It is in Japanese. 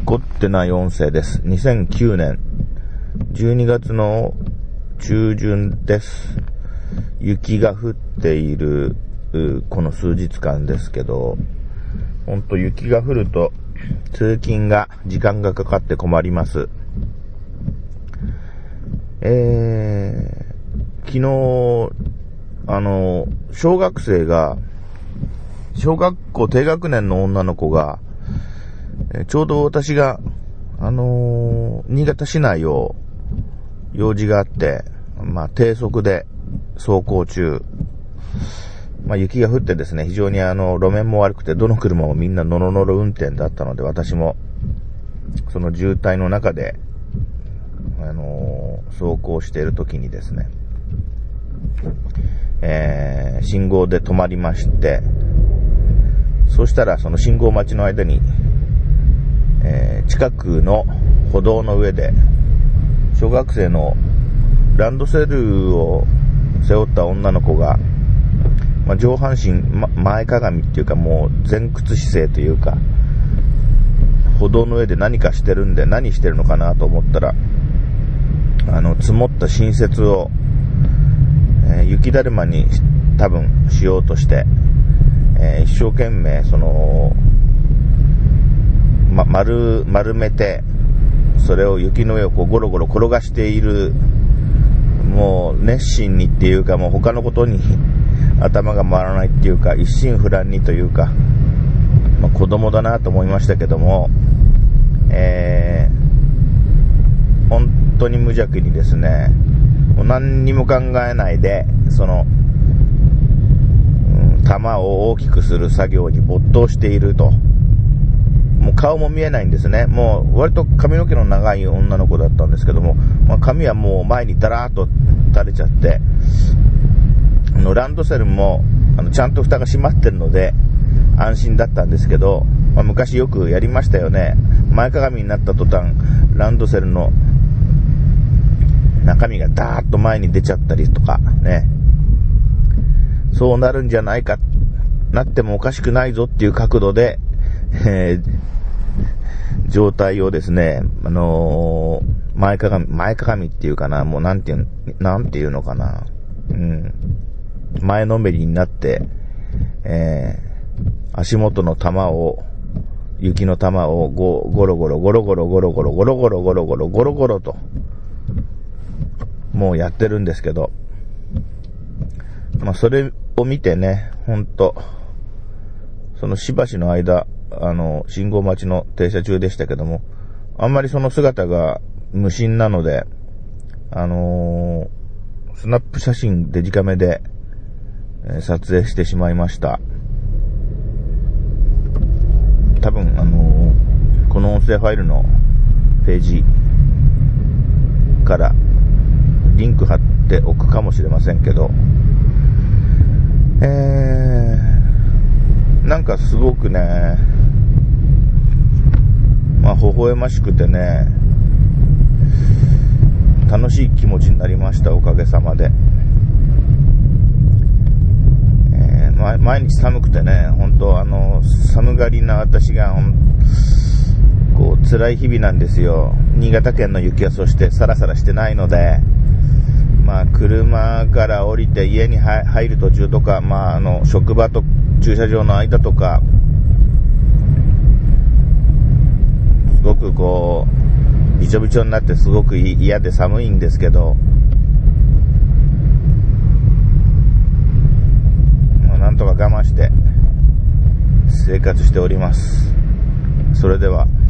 凝ってない音声です。2009年12月の中旬です。雪が降っているこの数日間ですけど、ほんと雪が降ると通勤が時間がかかって困ります。昨日小学生が小学校低学年の女の子がちょうど私が新潟市内を用事があって、低速で走行中、雪が降ってですね、非常に路面も悪くてどの車もみんなノロノロ運転だったので、私もその渋滞の中で走行している時にですね、信号で止まりまして、そしたらその信号待ちの間に、近くの歩道の上で小学生のランドセルを背負った女の子が、上半身、前かがみっていうかもう前屈姿勢というか、歩道の上で何かしてるんで、何してるのかなと思ったら、積もった新雪を、雪だるまに多分しようとして、一生懸命丸めて、それを雪の上をゴロゴロ転がしている、もう熱心にっていうか、もう他のことに頭が回らないっていうか、一心不乱にというか、子供だなと思いましたけども、本当に無邪気にですね、もう何にも考えないで玉を大きくする作業に没頭していると。もう顔も見えないんですね。もう割と髪の毛の長い女の子だったんですけども、髪はもう前にダラーっと垂れちゃって、ランドセルもちゃんと蓋が閉まってるので安心だったんですけど、昔よくやりましたよね。前かがみになった途端ランドセルの中身がダーッと前に出ちゃったりとかね、そうなるんじゃないか、なってもおかしくないぞっていう角度で、状態をですね、前かがみっていうかな、もうなんていうのかな、前のめりになって、足元の雪の玉をゴロゴロともうやってるんですけど、それを見てね、ほんとしばしの間信号待ちの停車中でしたけども、あんまりその姿が無心なので、スナップ写真デジカメで、撮影してしまいました。多分この音声ファイルのページからリンク貼っておくかもしれませんけど、なんかすごくね、微笑ましくてね、楽しい気持ちになりました。おかげさまで。毎日寒くてね、本当寒がりな私が辛い日々なんですよ。新潟県の雪はそしてサラサラしてないので、車から降りて家に入る途中とか、職場と駐車場の間とか、すごくびちょびちょになってすごく嫌で寒いんですけど、なんとか我慢して生活しております。それでは。